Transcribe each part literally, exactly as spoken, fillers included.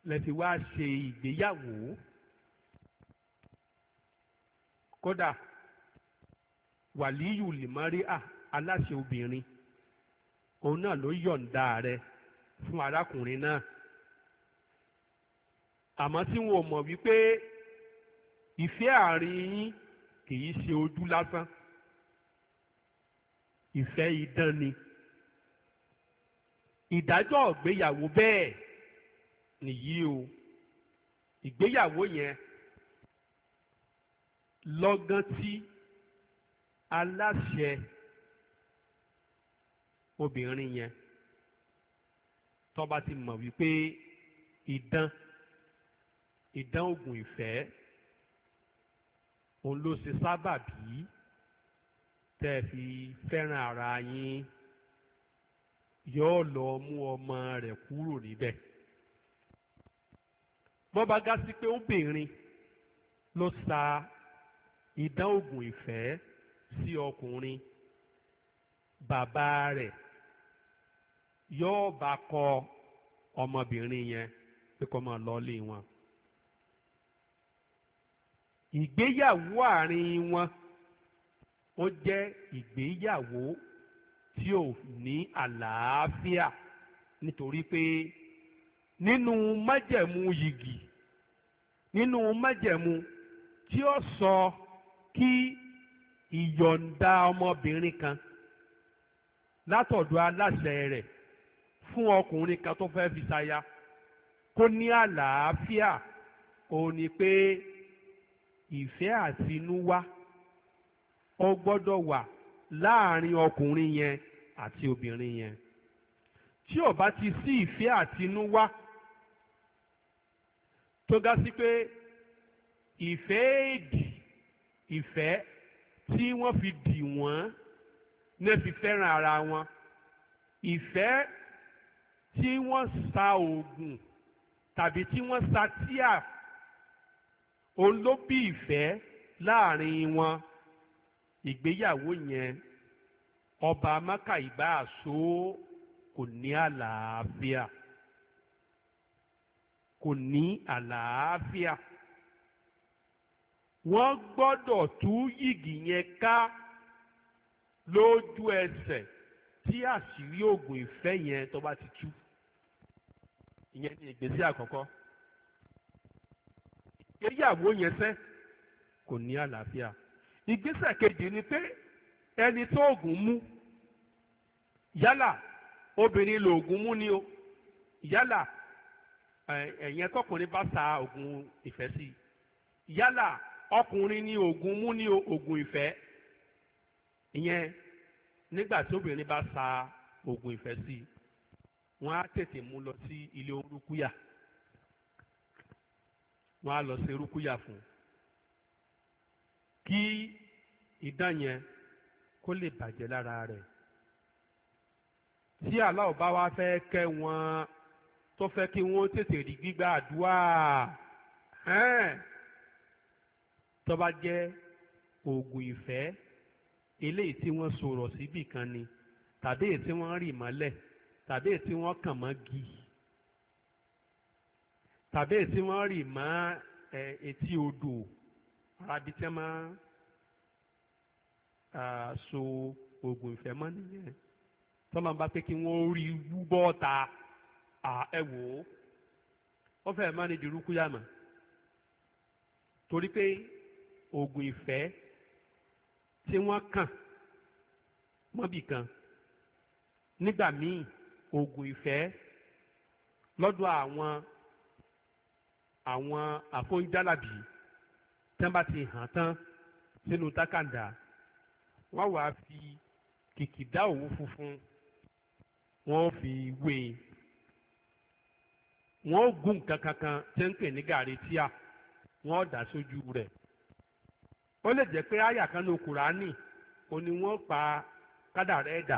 lẹ fi wá ṣe ìgbéyàwó kódà wàlíyù lìmọ́ríà aláṣẹ obìnrin òun náà ló yọ̀ǹda rẹ̀ fún arákùnrin náà àmọ́ tí wọn ò mọ̀ wípé ìfẹ́ àárín yín kì í ṣe ojú lásán ìfẹ́ idán ni ìdájọ́ ìgbéyàwó bẹ́ẹ̀ nìyí o ìgbéyàwó yẹn lọ́gán tí aláṣẹ obìnrin yẹn tó bá ti mọ̀ wípé idán idán oògùn ìfẹ́ òun ló ṣe sábàbí tẹ́ ẹ fi fẹ́ràn ara yín yóò lọ mú ọmọ rẹ̀ kúrò níbẹ̀ bọ́ bá gá sí pé obìnrin ló sa idán oògùn ìfẹ́ sí ọkùnrin bàbá rẹ̀ yóò bá kọ ọmọbìnrin yẹn pé kó máa lọ lé wọn ìgbéyàwó àárín wọn ó jẹ́ ìgbéyàwó tí ò ní àlàáfíà nítorí pé nínú májẹ̀mú yìgì nínú májẹ̀mú tí ó sọ kí ìyọ̀ǹda ọmọbìnrin kan látọ̀dọ̀ aláṣẹ rẹ̀ fún ọkùnrin kan tó fẹ́ fi ṣaya kó ní àlàáfíà òun ni pé ìfẹ́ àtinúwá ó gbọ́dọ̀ wà láàrin ọkùnrin yẹn àti obìnrin yẹn tí ò bá ti sí ìfẹ́ àtinúwá tó ga sí pé ìfẹ́ èdì ìfẹ́ tí wọ́n fi dì wọ́n ní fi fẹ́ràn ara wọn ìfẹ́ tí wọ́n sa oògùn tàbí tí wọ́n sa tíà òun ló bí ìfẹ́ láàrin wọn ìgbéyàwó yẹn ọba Mákà ìbá àṣó kò ní àlàáfíà kò ní àlàáfíà wọ́n gbọ́dọ̀ tú yìgì yẹn ká lójú ẹsẹ̀ tí àṣírí oògùn ìfẹ́ yẹn tó bá ti tú ìyẹn ní ìgbésẹ̀ àkọ́kọ́ ìgbéyàwó yẹn sẹ́ kò ní àlàáfíà ìgbésẹ̀ kejì ni pé ẹni tó oògùn mú yálà obìnrin lòògùn mú ni o yálà ẹ̀yẹn tọkùnrin bá sa oògùn ìfẹ́ sí yálà ọkùnrin ní oògùn mú ní oògùn ìfẹ́ ìyẹn nígbà tí obìnrin bá sa oògùn ìfẹ́ sí wọ́n á tètè mú lọ sí ilé orúkúyà wọ́n á lọ sí orúkúyà fún kí idán yẹn kó lè bàjẹ́ lára rẹ̀ tí Allah bá wá fẹ́ kẹ́ wọn tó fẹ́ kí wọ́n tètè rí gbígbà àdúrà tó bá jẹ́ oògùn ìfẹ́ eléyìí tí wọ́n sọ̀rọ̀ síbì kan ni tàbí èyí tí wọ́n rì mọ́lẹ̀ tàbí èyí tí wọ́n kàn mọ́ gi tàbí èyí tí wọ́n rì mọ́ etí odò arabi tí wọ́n máa so oògùn ìfẹ́ mọ́ nìyẹn tọ́lá ń bá pé kí wọ́n rí wú bọ́ọ̀ta ẹ wò ó wọ́n fẹ́ẹ́ má ní dirúkú yàmà torí pé oògùn ìfẹ́ tí wọ́n kàn mọ́bì kan nígbà míì oògùn ìfẹ́ lọ́dọ̀ àwọn àwọn àfọ̀njálàbí tí wọ́n bá ti hàn tán sínú tákàndá wọ́n wàá fi kìkìdá òwú funfun wọ́n fi wé e wọ́n gún nǹkan kankan tí ń pè ní gàrí tíà wọ́n dà sójú rẹ̀ ó lè jẹ́ pé àyà kan ní Kùránì ó ní wọ́n pa kádàrá ẹ̀dà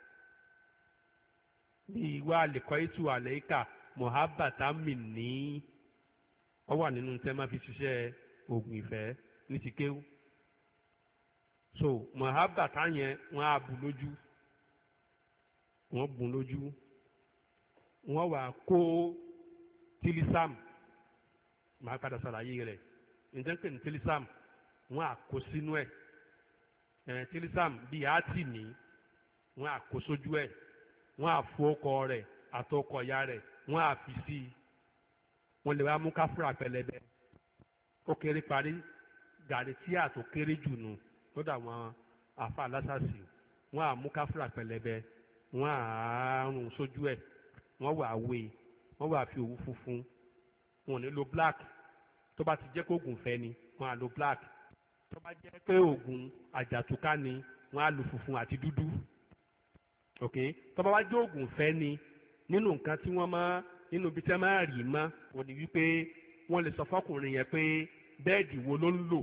ní ìwà àlèkọ́ ètò àlẹ́kà mohabata minni ó wà nínú tẹ́ máa fi ṣiṣẹ́ oògùn ìfẹ́ ní ti kéwú so mohabata yẹn wọ́n á bù lójú wọ́n bù lójú wọ́n wà kó tílísàm máa padà ṣàlàyé rẹ̀ ǹjẹ́ ń pè ní tílísàm wọ́n á kó sínú ẹ̀ ẹ̀ tílísàm bíi áàtì ní wọ́n á kó sójú ẹ̀ wọ́n á fún ọkọ rẹ̀ àtọkọ ìyá rẹ̀ wọ́n á fi sí i wọ́n lè wá mú káfúrà pẹlẹbẹ ó kéré parí gàrí tí àtò kéré jù nù lọ́dọ̀ àwọn àfa alásàsì wọ́n á mú káfúrà pẹlẹbẹ wọ́n á rún sójú ẹ̀ wọ́n wà wé wọ́n wà fi òwú funfun wọn ò ní lo black tó bá ti jẹ́ pé oògùn fẹ́ ni wọ́n á lo black tó bá jẹ́ pé oògùn àjàtúká ni wọ́n á lo funfun àti dúdú ok tó bá wá jẹ́ oògùn fẹ́ ni nínú nǹkan tí wọ́n máa nínú ibi tí wọ́n máa rì mọ́ wọ́n ní wípé wọ́n lè sọ fọ́kùnrin yẹn pé bẹ́ẹ̀dì wo ló ń lò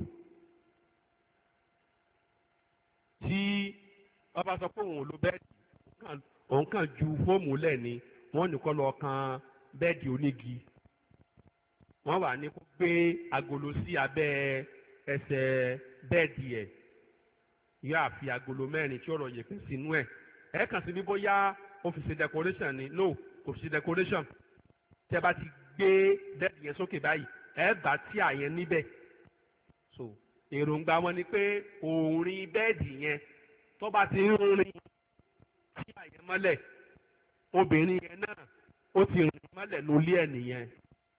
tí wọ́n bá sọ pé òun ò lo bẹ́ẹ̀dì òun kàn ju fóòmù lẹ̀ ni wọ́n ní kó lọ kan bẹ́ẹ̀dì onígi wọ́n wà ní kó gbé agolo sí abẹ́ ẹsẹ̀ bẹ́ẹ̀dì ẹ̀ yóò àfi agolo mẹ́rin tí ọ̀rọ̀ yẹ̀pẹ̀ sínú ẹ̀ ẹ̀ kàn sí bí bóyá ó fi ṣe decoration ni no kò fi ṣe decoration tẹ́ bá ti gbé bẹ́ẹ̀dì yẹn sókè báyìí ẹ̀ bá tí àyẹn níbẹ̀ so èròǹgbà wọn ni pé òòrin bẹ́ẹ̀dì yẹn tó bá ti ń rin tí àyẹn mọ́lẹ̀ obìnrin yẹn náà ó ti rìn mọ́lẹ̀ lólé ẹ̀ nìyẹn.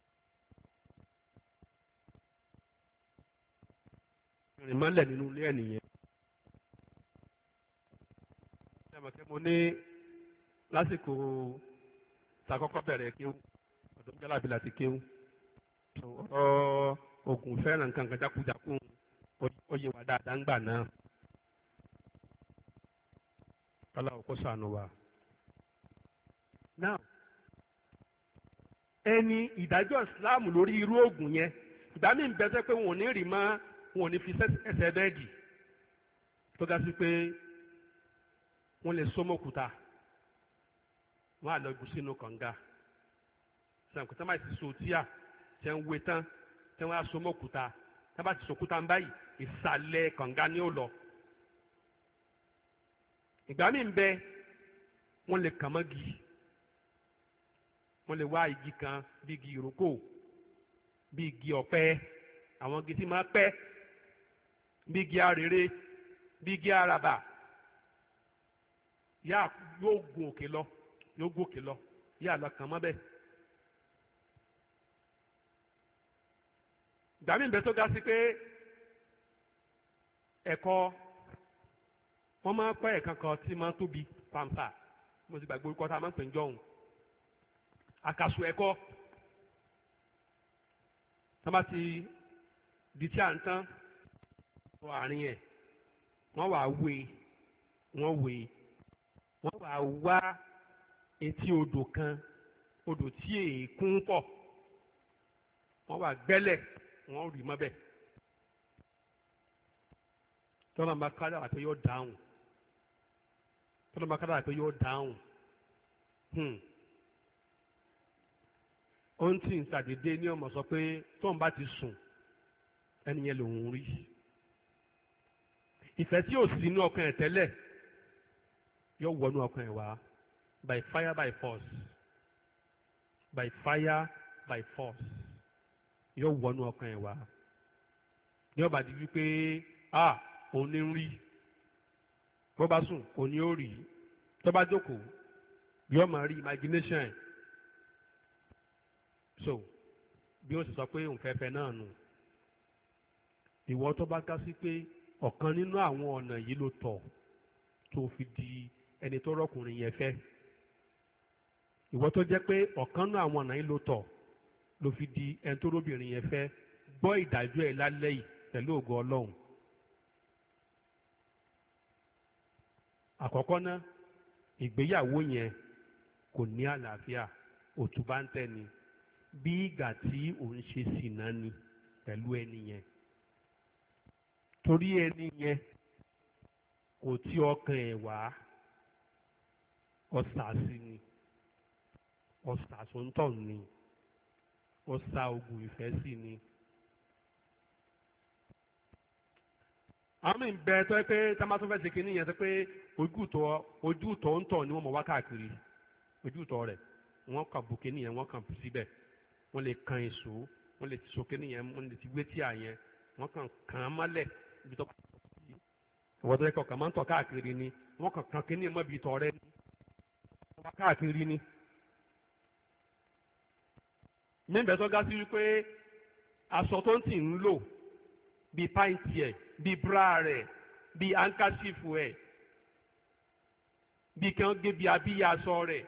rìn mọ́lẹ̀ nínú ilé ẹ̀ nìyẹn. ṣé mo ní lásìkò takọ́kọ́ bẹ̀rẹ̀ kéwú ọ̀dọ́ jálàbí láti kéwú ọ̀rọ̀ oògùn fẹ́ràn nǹkan kan jákujàku ó yé wa dáadáa ń gbà náà. kálá òkú sànù wa. now ẹni ìdájọ́ ìsìláàmù lórí irú oògùn yẹn ìgbà míì ń bẹ sẹ́ pé wọn ò ní rì mọ́ wọn ò ní fi ẹsẹ̀ bẹ́ẹ̀dì tó ga sí pé wọ́n lè so mọ́kúta wọ́n á lọ gùn sínú kànga sànkúta máa ti so tíà tẹ́ ń wé tán tẹ́ wọ́n á so mọ́kúta tẹ́ bá ti so kúta ń báyìí ìsàlẹ̀ kànga ni ó lọ. ìgbà míì ń bẹ wọ́n lè kàn mọ́gi wọ́n lè wá igi kan bí igi ìrókò bí igi ọ̀pẹ àwọn igi tí máa pẹ́ bí igi arèrè bí igi araba yá yóò gun òkè lọ yóò gòkè lọ yá lọ kàn mọ́ bẹ́ẹ̀. ìgbà míì ń bẹ tó ga sí pé ẹ̀kọ́ wọ́n máa pẹ́ ẹ̀kan kan tí máa tóbi pàǹpà mo ti gbàgbé orúkọ tá a máa ń pè ń jọ̀hún àkàsù ẹ̀kọ́ tá bá ti di tí à ń tán wọ àárín ẹ̀ wọ́n wà wé wọ́n wé wọ́n wà wá etí odò kan odò tí èèkún pọ̀ wọ́n wà gbẹ́lẹ̀ wọ́n rì mọ́bẹ̀ tọ́lá máa kára àpé yóò dáhùn tọ́lá máa kára àpé yóò dáhùn ohun tí ń ṣàdédé ní ọmọ sọ pé tóun bá ti sùn ẹni yẹn lòun rí ìfẹ́ tí ò sí inú ọkàn ẹ̀ tẹ́lẹ̀ yóò wọnú ọkàn ẹ̀ wá by fire by force by fire by force yóò wọnú ọkàn ẹ̀ wá ní ọba di wípé ah òun ní ń rí bó bá sùn òun ní ó rí tó bá jókòó yóò máa rí imagination ẹ̀ so bí ó sì sọ pé òun fẹ́fẹ́ náà nù ìwọ tó bá ká sí pé ọ̀kan nínú àwọn ọ̀nà yìí ló tọ̀ tó fi di ẹni tó rọ́kùnrin yẹn fẹ́ ìwọ tó jẹ́ pé ọ̀kan nínú àwọn ọ̀nà yìí ló tọ̀ ló fi di ẹni tó róbìnrin yẹn fẹ́ gbọ́ ìdájọ́ ẹ̀ lálẹ́ yìí pẹ̀lú ògo Ọlọ́run. àkọ́kọ́ ná ìgbéyàwó yẹn kò ní àlàáfíà òtúbá ń tẹ́ ni bí ìgbà tí òun ṣe ṣìnà ni pẹ̀lú ẹni yẹn torí ẹni yẹn kò tí ọkàn ẹ̀ wá ọ̀sàsì ni ọ̀sàsóńtọ̀ ni ọ̀sà ogun ìfẹ́ sí ni. àwọn ìbẹ tó yẹ pé tá a máa tún fẹ́ ṣe kínní yẹn tó pé ojútọ̀ ojútọ̀ ń tọ̀ ni wọ́n mọ̀ wá káàkiri ojútọ̀ rẹ̀ wọ́n kàn bù kínní yẹn wọ́n kàn bù síbẹ̀ wọ́n lè kan èso wọ́n lè ti sókè nìyẹn wọ́n lè ti gbé tíà yẹn wọ́n kàn kàn án mọ́lẹ̀ ibi tó bá tó sí ìwọ́n tó yẹ kọ́ kàn máa ń tọ́ káàkiri ni wọ́n kàn kàn kíní mọ́ ibi tọ́ rẹ ní wọ́n bá káàkiri ni. níbẹ̀ tó ga sí wípé aṣọ tó ń tì ń lò bíi pàǹtì ẹ̀ bíi bra rẹ̀ bíi ankasifu ẹ̀ bíi kí wọ́n gé bíi abíyá aṣọ rẹ̀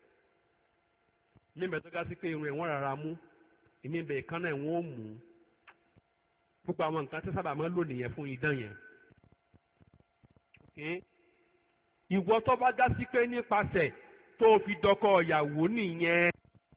níbẹ̀ tó ga sí pé irun ẹ̀ wọ́n rárá mú ìmí ibẹ̀ ìkànnà ẹ̀ wọ́n mú gbogbo àwọn nǹkan tí sábà máa ń lò nìyẹn fún idán yẹn. ìwọ tó bá ga sí pé nípasẹ̀ tó fi dọkọ ìyàwó nìyẹn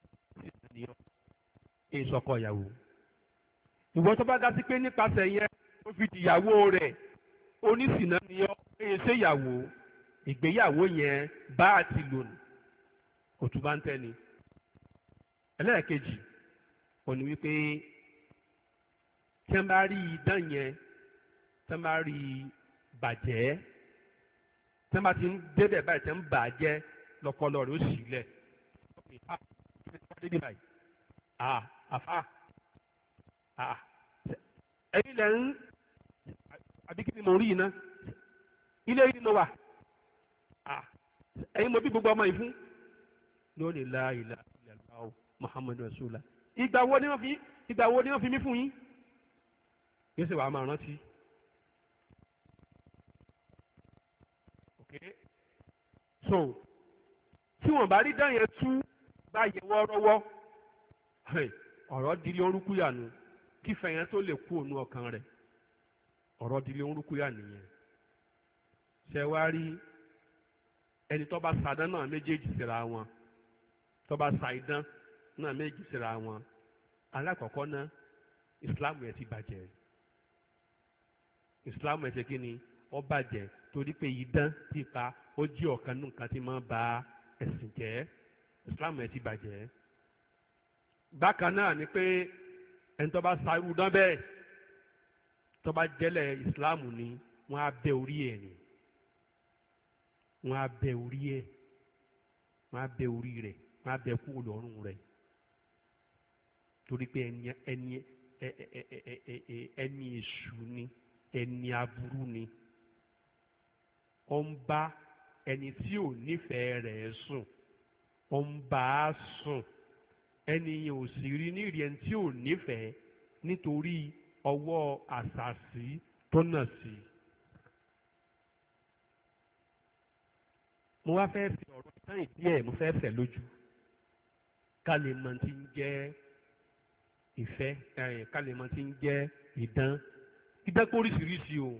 ìsọkọ ìyàwó ìwọ tó bá ga sí pé nípasẹ̀ yẹn ó fi dìyàwó rẹ̀ oníṣìnà ni ọ ẹ ṣe ìyàwó ìgbéyàwó yẹn bá a ti lò ní òtún bá ń tẹ́ni. ẹlẹ́ẹ̀kejì ó ní wípé tí wọ́n bá rí idán yẹn tí wọ́n bá rí bàjẹ́ tí wọ́n bá ti ń débẹ̀ báyìí tí wọ́n ń bàjẹ́ lọ́pọlọ rẹ̀ ó sì lẹ̀ àfa ẹ̀yin lẹ̀ ń àbí kí ni mo rí iná ilé yìí mo wà ẹ̀yin mo bí gbogbo ọmọ yìí fún lónìí la ilaha illallah muhammadu rasulullah ìgbà wo ni wọ́n fi ìgbà wo ni wọ́n fi mí fún yín yóò sì wàá máa rántí. Okay. So tí wọ́n bá rí dán yẹn tú báyìí wọ́ọ́rọ́wọ́ ọ̀rọ̀ dílé orúkúyà nù kí fẹ̀yẹ́ tó lè kú ònú ọkàn rẹ̀ ọ̀rọ̀ dílé orúkúyà nìyẹn. ṣe wá rí ẹni tó bá sadán náà méjèèjì síra wọn tó bá sa idán náà méjèèjì síra wọn alákọ̀ọ́kọ́ náà ìsìláàmù ẹ̀ ti bàjẹ́ ìsìláàmù ẹ̀ ṣe kí ni ó bàjẹ́ torí pé idán pípa ó jí ọ̀kan nínú nǹkan tí máa ń ba ẹ̀sìn jẹ́ ìsìláàmù ẹ̀ ti bàjẹ́. bákan náà ni pé ẹni tó bá sa irú dán bẹ́ẹ̀ tó bá jẹ́lẹ̀ ìsìláàmù ni wọ́n á bẹ́ orí ẹ̀ ni wọ́n á bẹ́ orí ẹ̀ wọ́n á bẹ́ orí rẹ̀ wọ́n á bẹ́ kúrò lọ́rùn rẹ̀ torí pé ẹni ẹni ẹni èṣù ni ẹni aburú ni ó ń bá ẹni tí ò nífẹ̀ẹ́ rẹ̀ sùn ó ń bá a sùn ẹni yẹn ò sì rí ní ìrìn ẹni tí ò nífẹ̀ẹ́ nítorí ọwọ́ àṣàṣì tó nà sí. mo wá fẹ́ fi ọ̀rọ̀ sáyìn díẹ̀ mo fẹ́ fẹ̀ lójú ká lè mọ tí ń jẹ́ ìfẹ́ ká lè mọ tí ń jẹ́ ìdán ìdán kó oríṣiríṣi o.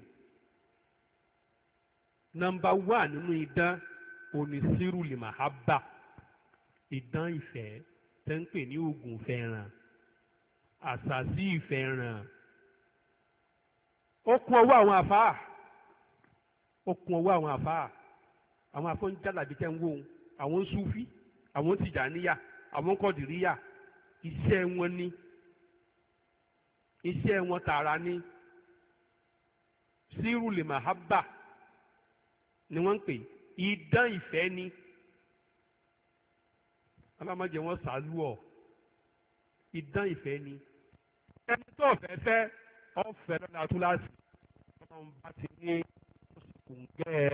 nọ́mbà wà nínú idán òní sírù lè máa bá idán ìfẹ́ tẹ́ ń pè ní oògùn fẹ́ràn àṣàṣì ìfẹ́ràn ó kún ọwọ́ àwọn àfáà ó kún ọwọ́ àwọn àfáà àwọn afọ́njálàbí tẹ́ ń wò ó àwọn Súfí àwọn Tìjàníyà àwọn Kọ̀dìríyà iṣẹ́ wọn ní iṣẹ́ wọn tààrà ní sírù lè máa bá ni wọ́n ń pè idán ìfẹ́ ni alámọ̀jẹ wọn sàálù ọ̀ idán ìfẹ́ ni ẹni tó fẹ́ fẹ́ ọ̀fẹ́ lọ́la túláàsì ọlọ́run bá ti ní oṣù kùngẹ́ ẹ.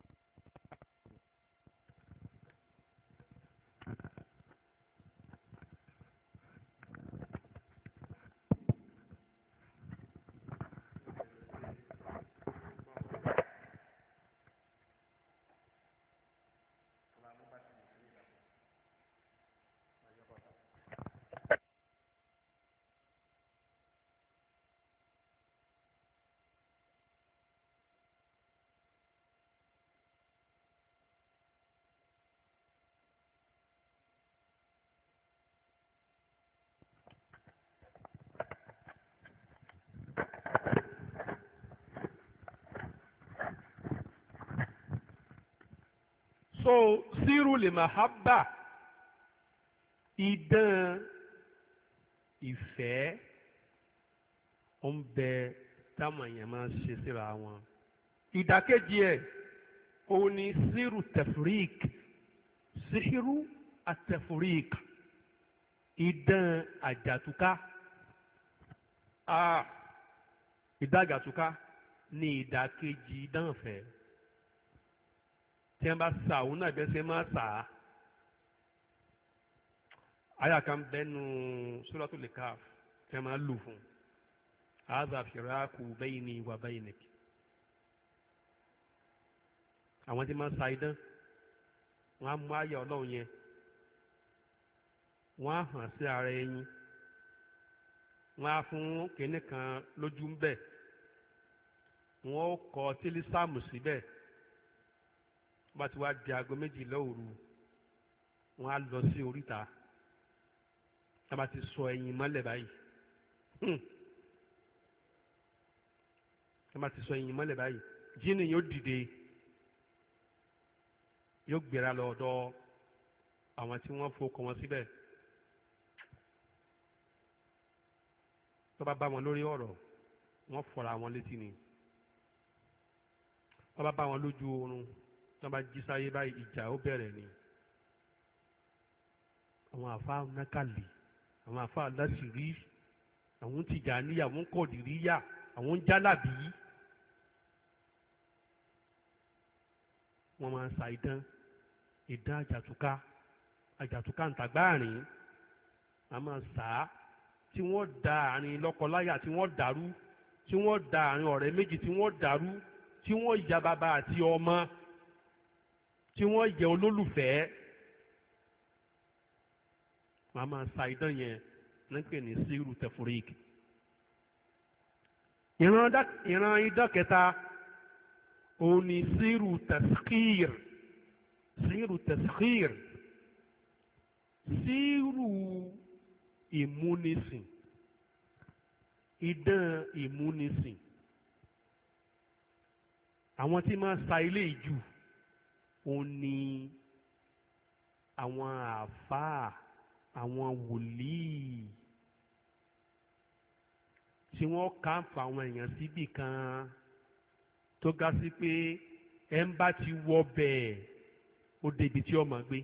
so sírù lè mahabba idán ìfẹ́ ó ń bẹ táwọn èèyàn máa ń ṣe síra wọn ìdàkejì ẹ̀ òun ni sírù tẹfúrík sírù àtẹfúrík idán àjàtúká ah idán àjàtúká ní ìdàkejì idán ìfẹ́ tí wọ́n bá sa òun náà bẹ́ẹ̀ ṣe máa sà á àyà kan bẹ́nu Suratul Kahf tí wọ́n máa lù fún hadha firaqu bayni wa baynik àwọn tí máa sa idán wọ́n á mú àyà ọlọ́run yẹn wọ́n á hàn sí ara ẹyin wọ́n á fún kinní kan lójú ń bẹ̀ wọ́n ó kọ tílísàmù síbẹ̀ bá ti wá di aago méjìlá òru wọ́n á lọ sí oríta tá bá ti sọ ẹyin mọ́lẹ̀ báyìí tá bá ti sọ ẹyin mọ́lẹ̀ báyìí jíìnì yóò dìde yóò gbéra lọ ọ̀dọ̀ àwọn tí wọ́n fọkọ wọn síbẹ̀ tó bá bá wọn lórí ọ̀rọ̀ wọ́n fọra wọn létí ni wọ́n bá bá wọn lójú oorun tó bá jí sáyé báyìí ìjà ó bẹ̀rẹ̀ ni àwọn àfa nákàlì àwọn àfa aláṣìírí àwọn tìjàníyà àwọn kọ̀dìríyà àwọn jálàbí wọ́n máa ń sa idán idán àjàtúká àjàtúká ntàgbáàrin a máa sà á tí wọ́n da àárín lọ́kọláya tí wọ́n dàrú tí wọ́n da àárín ọ̀rẹ́ méjì tí wọ́n dàrú tí wọ́n ya bàbá àti ọmọ tí wọ́n yẹ olólùfẹ́ wọ́n á máa sa idán yẹn nípè ní síru tẹfurik. ìran idán kẹta òun ni síru tẹskír síru tẹskír síru ìmúnisìn idán ìmúnisìn àwọn tí máa sa ilé ìjù òun ni àwọn àáfàá àwọn wòlíì tí wọ́n kàǹfà àwọn èèyàn síbì kan tó ga sí pé ẹ ń bá ti wọ bẹ́ẹ̀ ó débi tí ó máa gbé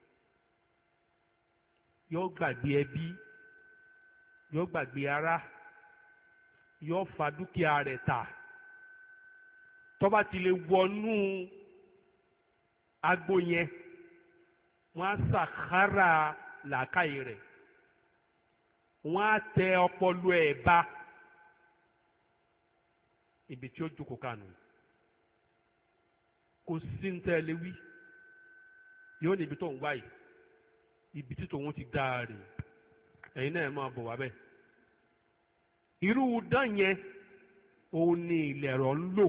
yóò gbàgbé ẹbí yóò gbàgbé ará yóò fa dúkìá rẹ̀ tà tó bá ti lè wọnú agbo yẹn wọ́n á sàkárà làákàyè rẹ̀ wọ́n á tẹ ọpọlọ ẹ̀ bá ibi tí ó jókòó kànú kò sí ń tẹ́ ẹ lé wí yóò ní ibi tó ń wá yìí ibi tí tòun ti dáa rè ẹ̀yin náà máa bọ̀ wá bẹ́ẹ̀ irú dán yẹn òun ni ìlẹ̀rọ̀ ń lò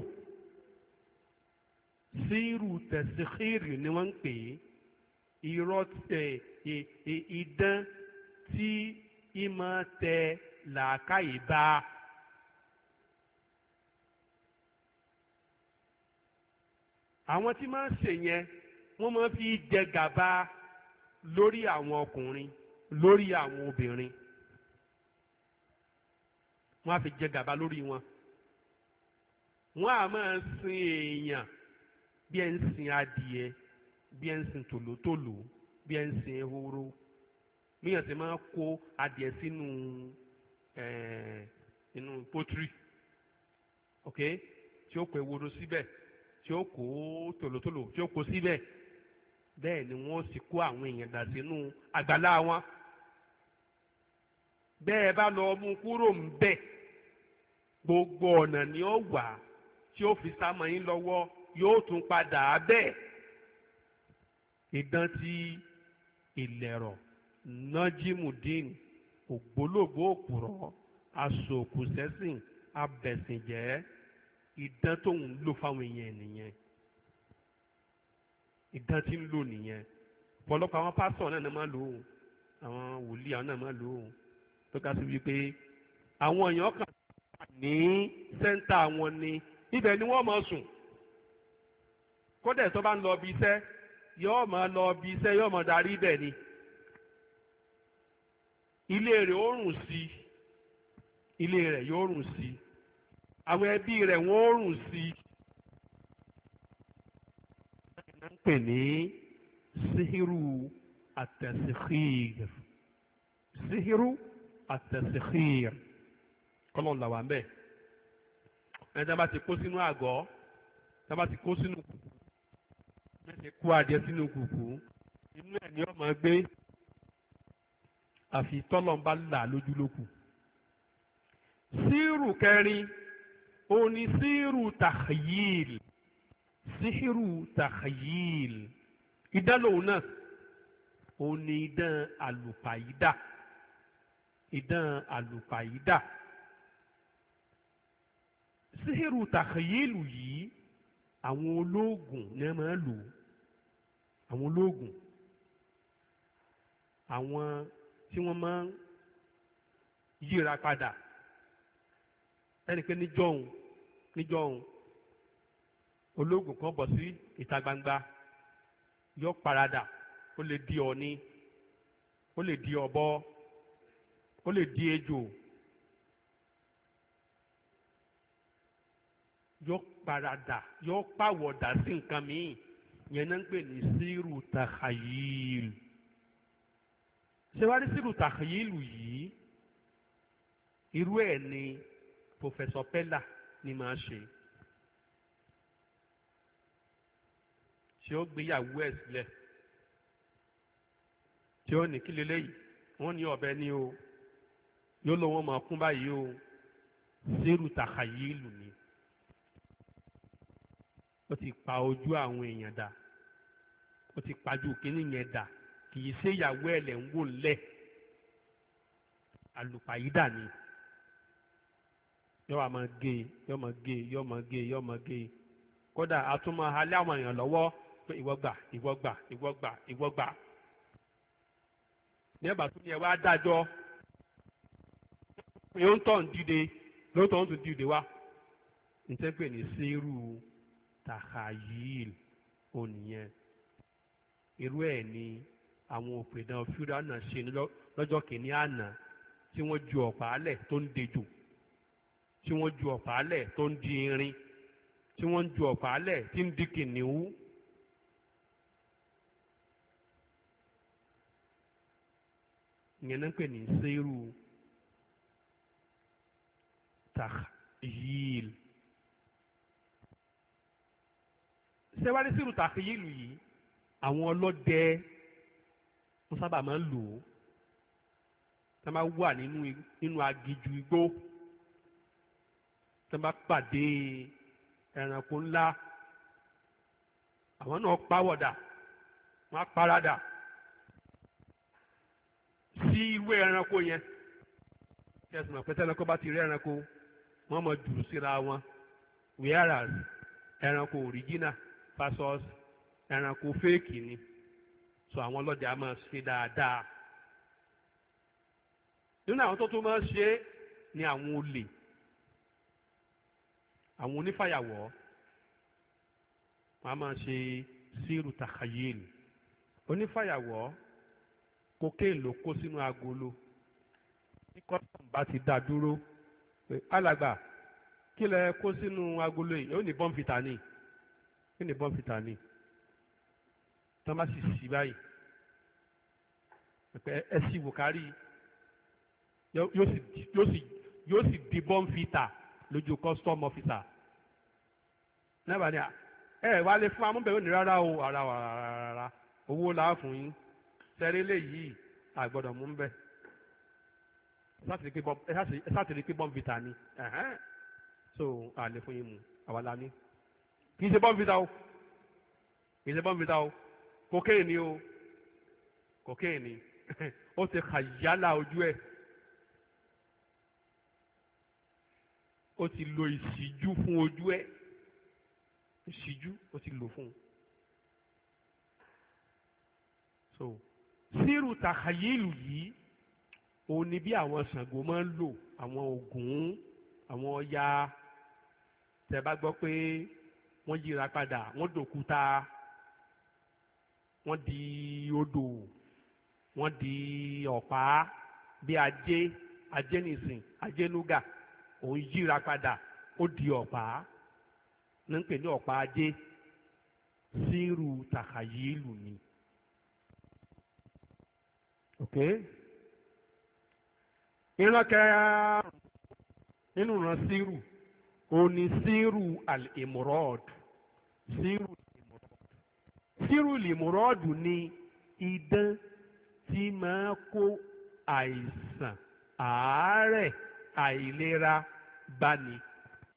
síru tẹ̀síkìrì ni wọ́n ń pè é irọ́ tẹ̀ idán tí ìmọ̀ tẹ làákàyè bá. àwọn tí máa ń ṣe yẹn wọ́n máa fi jẹ gàba lórí àwọn ọkùnrin lórí àwọn obìnrin wọ́n á fi jẹ gàba lórí wọn wọ́n á máa sin èèyàn bí ẹ ń sin adìẹ bí ẹ ń sin tòlótòló bí ẹ ń sin ehoro míyàn sì máa kó adìẹ sínú inú pọtiri ok tí ó kó ehoro síbẹ̀ tí ó kó tòlótòló tí ó kó síbẹ̀ bẹ́ẹ̀ ni wọ́n sì kó àwọn èèyàn dà sínú àgbàlá wọn bẹ́ẹ̀ bá lọ mú kúrò ń bẹ̀ gbogbo ọ̀nà ni ó wà tí ó fi sá mọ́ yín lọ́wọ́ yóò tún padà bẹ́ẹ̀ idán tí ìlẹ̀rọ̀ Nájímùdín ògbólógbò òpùrọ̀ asòkùsẹ́sìn abẹ̀sìnjẹ́ idán tóun lò fáwọn èèyàn nìyẹn idán tí ń lò nìyẹn ọ̀pọ̀lọpọ̀ àwọn pásítọ̀ náà máa lò ó àwọn wòlíì àwọn náà máa lò ó tó ká sí wípé àwọn èèyàn kan ní sẹ́ńtà wọn ni ibẹ̀ ni wọ́n máa sùn kódà tó bá ń lọ bí iṣẹ́ yóò máa lọ bí iṣẹ́ yóò máa darí ibẹ̀ ni ilé rẹ̀ ó rùn sí ilé rẹ̀ yóò rùn sí àwọn ẹbí rẹ̀ wọ́n ó rùn sí ń pè ní síhírù àtẹ̀síhìr síhírù àtẹ̀síhìr kọ́lọ́n là wà ń bẹ̀. ẹni tí wọ́n bá ti kó sínú àgọ́ tí wọ́n bá ti kó sínú kùkù wọ́n ti kó adìẹ sínú kùkù inú ẹ̀ ni wọ́n máa gbé àfi tọ́lọ́n bá là lójú lókù. síhírù kẹrin òun ni síhírù tàkhayìl síhírù tàkhayìl idán lòun náà òun ni idán àlùpàyídà idán àlùpàyídà síhírù tàkhayìlù yìí àwọn olóògùn ní ẹ máa ń lò àwọn olóògùn àwọn tí wọ́n máa ń yíra padà ẹni pé níjọ́hun níjọ́hun olóògùn kan bọ̀ sí ìta gbangba yọ paradà ó lè di ọ̀ni ó lè di ọ̀bọ ó lè di ejò yọ paradà yọ pàwọ̀dà sí nǹkan míì yẹn náà ń pè ní síhírù tàkhayìl ṣé wàá rí síhírù tàkhayìlù yìí irú ẹ̀ ni Professor Pella ni máa ṣe tí ó gbéyàwó ẹ̀ sílẹ̀ tí ó ní kí leléyìí wọ́n ní ọ̀bẹ ní o yóò lọ wọ́n máa kún báyìí o síhírù tàkhayìlù ni ó ti pa ojú àwọn èèyàn dà ó ti pajú kínní yẹn dà kì í ṣe ìyàwó ẹ̀ lẹ̀ ń wò lẹ̀ àlùpàyídà ni yóò wá máa gé yóò máa gé yóò máa gé yóò máa gé kódà a tún máa halẹ́ àwọn èèyàn lọ́wọ́ pé ìwọ gbà ìwọ gbà ìwọ gbà ìwọ gbà ní ẹ̀bà tó yẹ wá dájọ́ yóò ń tọ̀ ń dìde lóò tọ̀ ń tún dìde wá níṣẹ́ pé ní síhírù tàkhayìl ònìyẹn irú ẹ̀ ni àwọn òpèdàn fúra náà ṣe lọ́jọ́ kìíní àná tí wọ́n ju ọ̀pá alẹ̀ tó ń dejò tí wọ́n ju ọ̀pá alẹ̀ tó ń di irin tí wọ́n ń ju ọ̀pá alẹ̀ tí ń di kìnìún. ìyẹn náà ń pè ní síhírù tàkhayìl. sẹ́wárí síhírù tàkhayìlù yìí àwọn ọlọ́dẹ wọ́n sábà máa ń lò ó tá a máa wà nínú nínú agijù igbó tá a bá pàdé ẹranko ńlá àwọn náà pàwọ̀dà wọ́n á paradà sí irú ẹranko yẹn kẹsàn án pẹ́sẹ́ ẹranko bá ti rí ẹranko wọ́n mọ̀ jù síra wọn whereas ẹranko original versus ẹranko fẹ́ẹ̀kì ni so àwọn ọlọ́dẹ á máa ṣe dáadáa nínú àwọn tó tún máa ṣe ni àwọn olè àwọn onífàyàwọ́ wọ́n á máa ṣe síhírù tàkhayìl onífàyàwọ́ cocaine ló kó sínú agolo ní kọ́sọ̀m bá ti dá dúró pé alàgbà kí lẹ kó sínú agolo yìí ó ní bọ́ǹfìtà ni ó ní bọ́ǹfìtà ni tí wọ́n bá sì sí báyìí ẹ sì wò kárí yóò sì yóò sì yóò sì di bọ́ǹfìtà lójú custom officer náà ni ẹ wá lè fún amúbẹ̀wò ní rárá o ara wà rárá owó làá fún yín sẹ́rí léyìí àgbọ̀dọ̀ mú bẹ́ẹ̀ ẹ sátìrí pé bọ́ǹfìtà ni so àlè fún yín mu àwa la ní kì í ṣe bọ́ǹfìtà o kì í ṣe bọ́ǹfìtà o kokéènì o kokéènì ó ti kàyálà ojú ẹ̀ ó ti lo ìṣíjú fún ojú ẹ̀ ìṣíjú ó ti lò fún un so síhírù tàkhayìlù yìí òun ni bí àwọn Ṣàngó máa ń lò àwọn Ògún àwọn Ọya tẹ́ bá gbọ́ pé wọ́n yíra padà wọ́n dòkúta wọ́n di odò wọ́n di ọ̀pá bí ajé ajé nìsín ajé núgà òun yíra padà ó di ọ̀pá ní ń pè ní ọ̀pá ajé síhírù tàkhayìlù ni. ok ìran kẹrin nínú ìran sírù òní sírù al-imurad sírù sírù al-imurad ní idán tí máa kó àìsàn àárẹ̀ àìlera bani